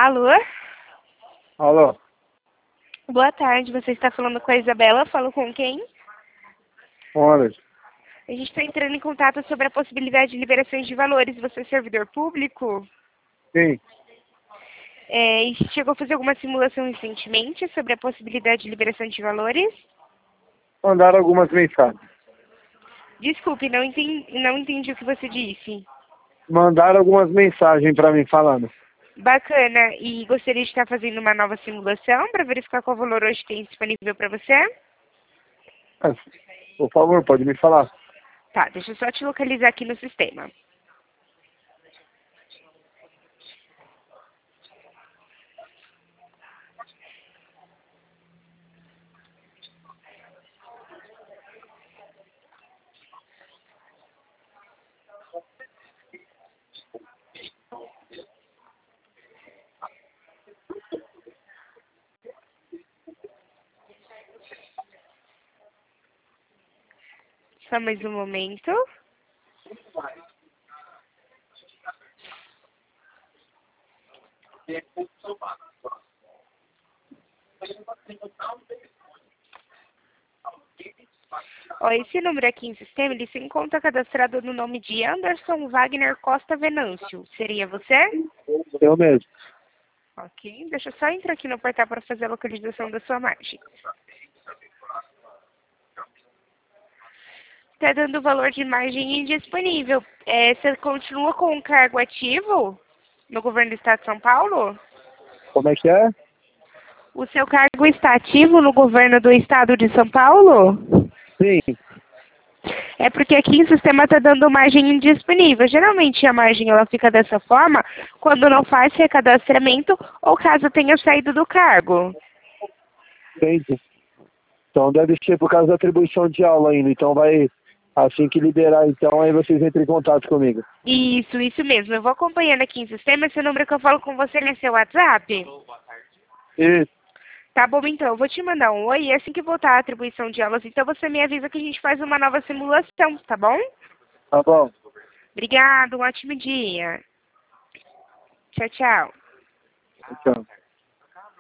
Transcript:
Alô? Alô? Boa tarde, você está falando com a Isabela? Falo com quem? Olha, A gente está entrando em contato sobre a possibilidade de liberações de valores. Você é servidor público? sim, E chegou a fazer alguma simulação recentemente sobre a possibilidade de liberação de valores? mandaram algumas mensagens. Desculpe, não entendi o que você disse. Mandaram algumas mensagens pra mim falando. Bacana. E gostaria de estar fazendo uma nova simulação para verificar qual valor hoje tem disponível para você? Mas, por favor, pode me falar. Tá, deixa eu só te localizar aqui no sistema. Só mais um momento. Ó, esse número aqui em sistema, ele se encontra cadastrado no nome de Anderson Wagner Costa Venâncio. Seria você? Eu mesmo. Ok, deixa eu só entrar aqui no portal para fazer a localização da sua margem. Está dando o valor de margem indisponível. Você continua com o cargo ativo no governo do estado de São Paulo? Como é que é? O seu cargo está ativo no governo do estado de São Paulo? Sim, É porque aqui o sistema está dando margem indisponível. Geralmente a margem ela fica dessa forma quando não faz recadastramento ou caso tenha saído do cargo. entendi. Então deve ser por causa da atribuição de aula ainda. Então vai, assim que liberar, então, aí vocês entrem em contato comigo. Isso mesmo. Eu vou acompanhando aqui em sistema. Esse número que eu falo com você ele é seu WhatsApp? E, Tá bom, então. Eu vou te mandar um oi e assim que voltar a atribuição de aulas, então você me avisa que a gente faz uma nova simulação, tá bom? tá bom. Obrigado, um ótimo dia. Tchau, tchau. Tchau.